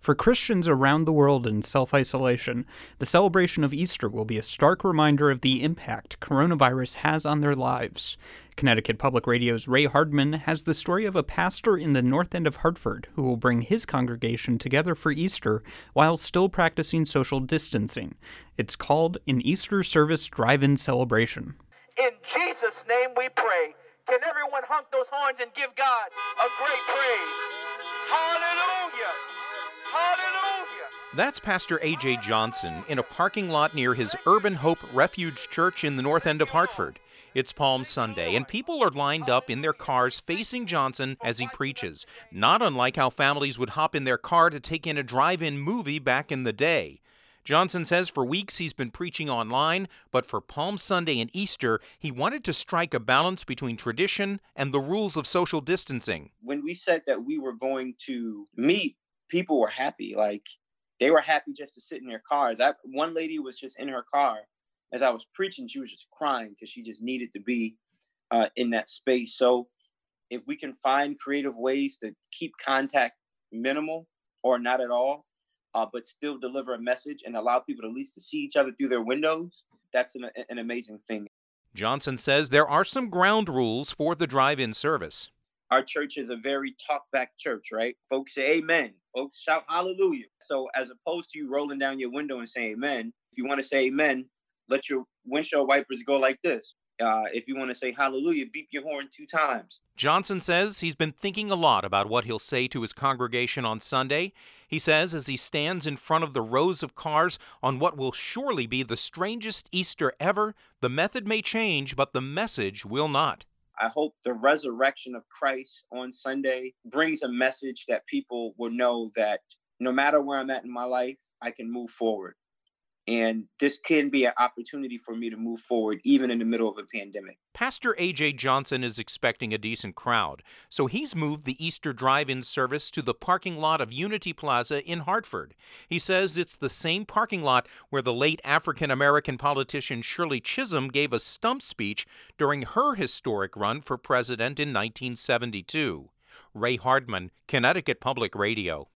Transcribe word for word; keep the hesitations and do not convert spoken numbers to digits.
For Christians around the world in self-isolation, the celebration of Easter will be a stark reminder of the impact coronavirus has on their lives. Connecticut Public Radio's Ray Hardman has the story of a pastor in the north end of Hartford who will bring his congregation together for Easter while still practicing social distancing. It's called an Easter Service Drive-In Celebration. In Jesus' name we pray. Can everyone honk those horns and give God a great praise? Hallelujah! Hallelujah! That's Pastor A J Johnson in a parking lot near his Urban Hope Refuge Church in the north end of Hartford. It's Palm Sunday, and people are lined up in their cars facing Johnson as he preaches, not unlike how families would hop in their car to take in a drive-in movie back in the day. Johnson says for weeks he's been preaching online, but for Palm Sunday and Easter, he wanted to strike a balance between tradition and the rules of social distancing. When we said that we were going to meet, people were happy. Like, they were happy just to sit in their cars. I, one lady was just in her car. As I was preaching, she was just crying because she just needed to be uh, in that space. So if we can find creative ways to keep contact minimal or not at all, uh, but still deliver a message and allow people at least to see each other through their windows, that's an, an amazing thing. Johnson says there are some ground rules for the drive-in service. Our church is a very talk-back church, right? Folks say amen. Folks shout hallelujah. So as opposed to you rolling down your window and saying amen, if you want to say amen, let your windshield wipers go like this. Uh, if you want to say hallelujah, beep your horn two times. Johnson says he's been thinking a lot about what he'll say to his congregation on Sunday. He says as he stands in front of the rows of cars on what will surely be the strangest Easter ever, the method may change, but the message will not. I hope the resurrection of Christ on Sunday brings a message that people will know that no matter where I'm at in my life, I can move forward. And this can be an opportunity for me to move forward, even in the middle of a pandemic. Pastor A J Johnson is expecting a decent crowd, so he's moved the Easter drive-in service to the parking lot of Unity Plaza in Hartford. He says it's the same parking lot where the late African-American politician Shirley Chisholm gave a stump speech during her historic run for president in nineteen seventy-two. Ray Hardman, Connecticut Public Radio.